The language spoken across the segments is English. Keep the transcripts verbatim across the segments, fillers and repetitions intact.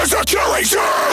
is a curator.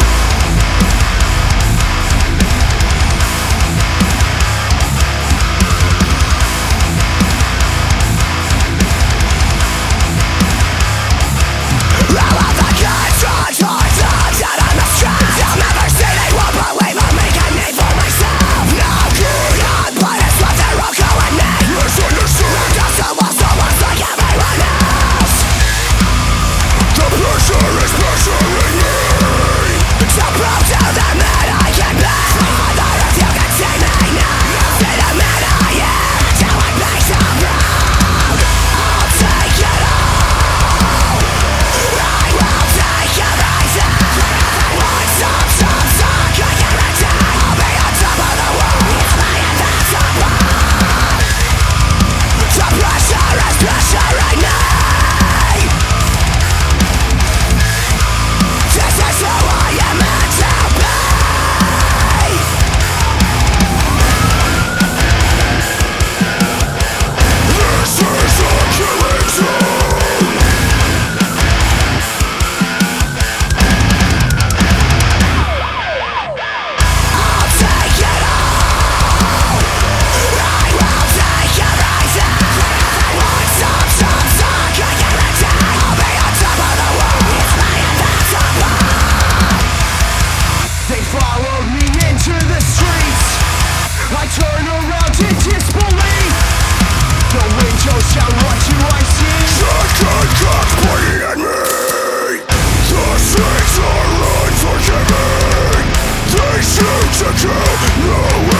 Turn around in disbelief. The windows shout, what do I see? Shotgun cocks pointing at me. The streets are unforgiving. They shoot to kill, no way.